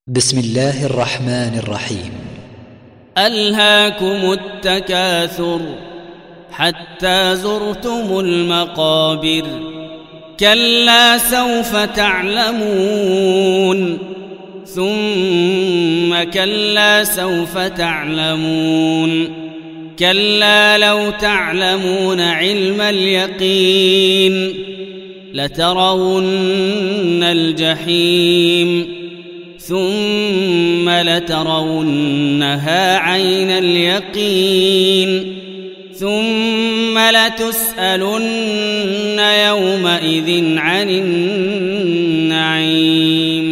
بسم الله الرحمن الرحيم. ألهاكم التكاثر حتى زرتم المقابر كلا سوف تعلمون ثم كلا سوف تعلمون كلا لو تعلمون علم اليقين لترون الجحيم ثم لترونها عين اليقين ثم لتسألن يومئذ عن النعيم.